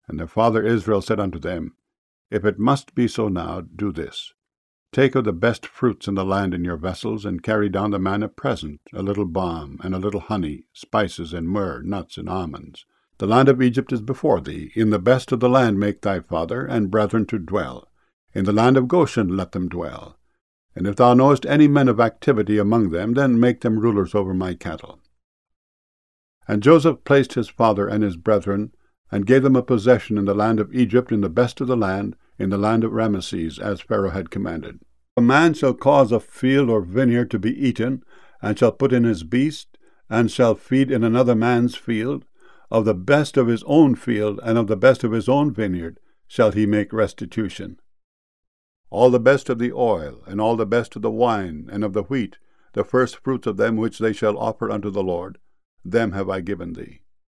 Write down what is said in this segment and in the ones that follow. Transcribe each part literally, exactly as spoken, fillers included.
And their father Israel said unto them, If it must be so now, do this. Take of the best fruits in the land in your vessels, and carry down the man a present, a little balm, and a little honey, spices, and myrrh, nuts, and almonds. The land of Egypt is before thee. In the best of the land make thy father and brethren to dwell. In the land of Goshen let them dwell. And if thou knowest any men of activity among them, then make them rulers over my cattle. And Joseph placed his father and his brethren, and gave them a possession in the land of Egypt, in the best of the land, in the land of Rameses, as Pharaoh had commanded. A man shall cause a field or vineyard to be eaten, and shall put in his beast, and shall feed in another man's field. Of the best of his own field, and of the best of his own vineyard, shall he make restitution. All the best of the oil, and all the best of the wine, and of the wheat, the first fruits of them which they shall offer unto the Lord, them have I given thee.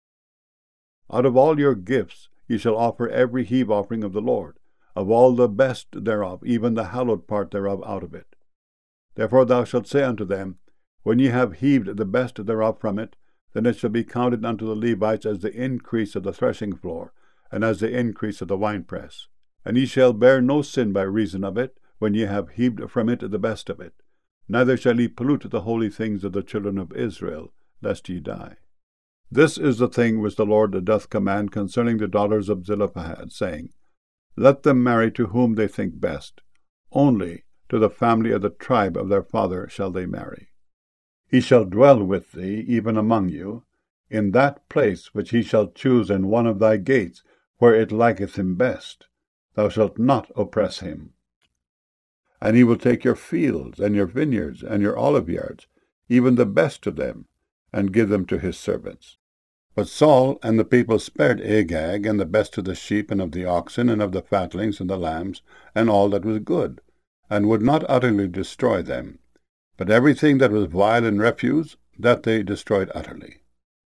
Out of all your gifts ye shall offer every heave offering of the Lord, of all the best thereof, even the hallowed part thereof out of it. Therefore thou shalt say unto them, When ye have heaved the best thereof from it, then it shall be counted unto the Levites as the increase of the threshing floor, and as the increase of the winepress. And ye shall bear no sin by reason of it, when ye have heaved from it the best of it. Neither shall ye pollute the holy things of the children of Israel, lest ye die. This is the thing which the Lord doth command concerning the daughters of Zelophehad, saying, Let them marry to whom they think best. Only to the family of the tribe of their father shall they marry. He shall dwell with thee, even among you, in that place which he shall choose in one of thy gates, where it liketh him best. Thou shalt not oppress him. And he will take your fields, and your vineyards, and your olive yards, even the best of them, and give them to his servants. But Saul and the people spared Agag, and the best of the sheep, and of the oxen, and of the fatlings, and the lambs, and all that was good, and would not utterly destroy them. But everything that was vile and refuse, that they destroyed utterly.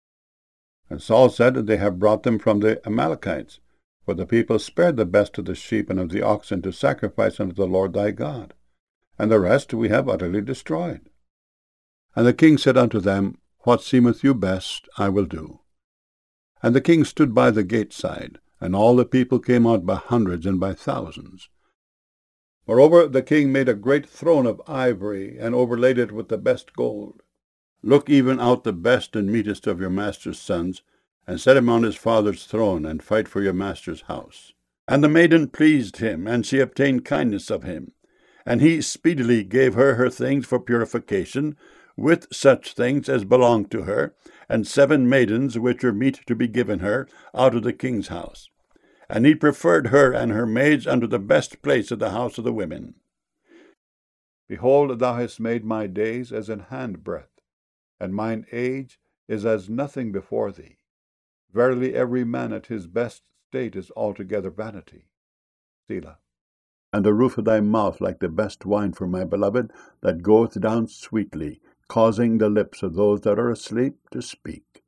And Saul said, They have brought them from the Amalekites, for the people spared the best of the sheep and of the oxen to sacrifice unto the Lord thy God, and the rest we have utterly destroyed. And the king said unto them, What seemeth you best, I will do. And the king stood by the gate side, and all the people came out by hundreds and by thousands. Moreover, the king made a great throne of ivory, and overlaid it with the best gold. Look even out the best and meetest of your master's sons, and set him on his father's throne, and fight for your master's house. And the maiden pleased him, and she obtained kindness of him. And he speedily gave her her things for purification, with such things as belonged to her, and seven maidens which were meet to be given her out of the king's house. And he preferred her and her maids unto the best place of the house of the women. Behold, thou hast made my days as an handbreadth, and mine age is as nothing before thee. Verily every man at his best state is altogether vanity. Selah. And the roof of thy mouth like the best wine for my beloved, that goeth down sweetly, causing the lips of those that are asleep to speak.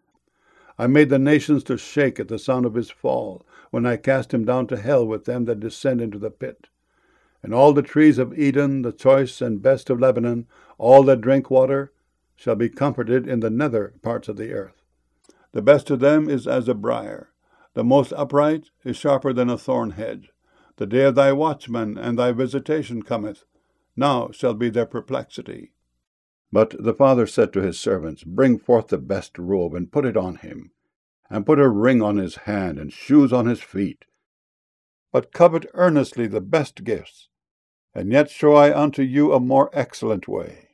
I made the nations to shake at the sound of his fall, when I cast him down to hell with them that descend into the pit. And all the trees of Eden, the choice and best of Lebanon, all that drink water, shall be comforted in the nether parts of the earth. The best of them is as a briar. The most upright is sharper than a thorn hedge. The day of thy watchman and thy visitation cometh. Now shall be their perplexity. But the father said to his servants, Bring forth the best robe, and put it on him, and put a ring on his hand, and shoes on his feet. But covet earnestly the best gifts, and yet show I unto you a more excellent way.